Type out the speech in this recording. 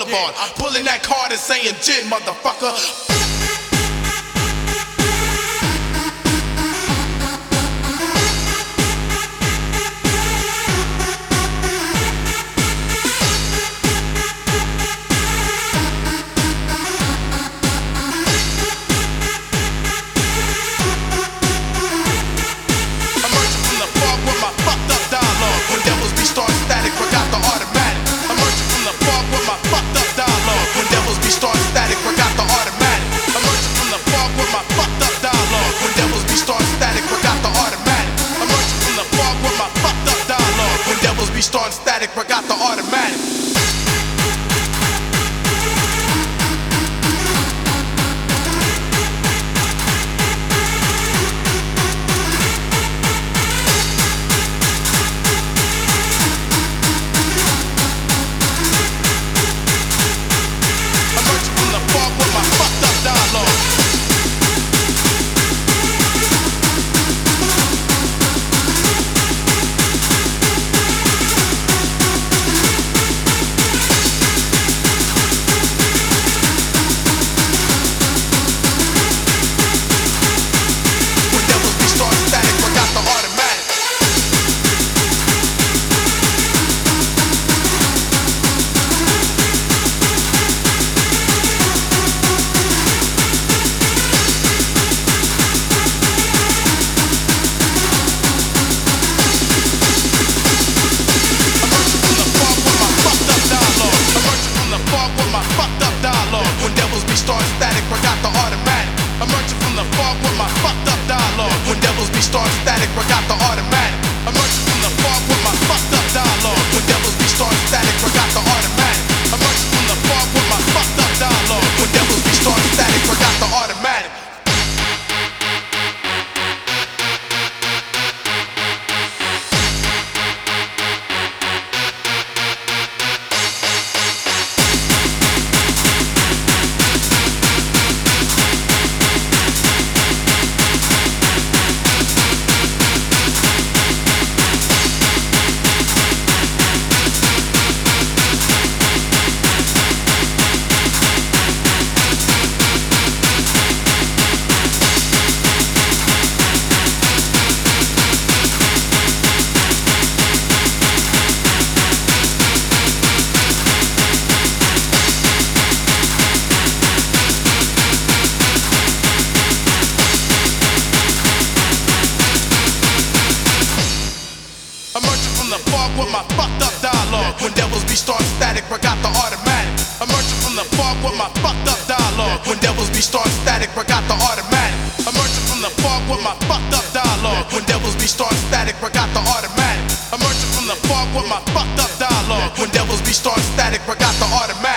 boulevard. I'm pulling that card and saying, "Jin, motherfucker." Starting static, forgot the automatic. Emerging from the fog with my fucked up dialogue. Start static, forgot the automatic. Emerging from the fog with my fucked up dialogue. When devils be start static, forgot the automatic. Emerging from the fog with my fucked up dialogue. When devils be start static, forgot the automatic. Emerging from the fog with my fucked up dialogue. When devils be start static, forgot the automatic. Emerging from the fog with my fucked up dialogue. When devils be start static, forgot the automatic. Emerging from the fog with my fucked up dialogue. When devils be start static, forgot the automatic. Emerging from the fog with my fucked up dialogue. When devils be start static, forgot the automatic.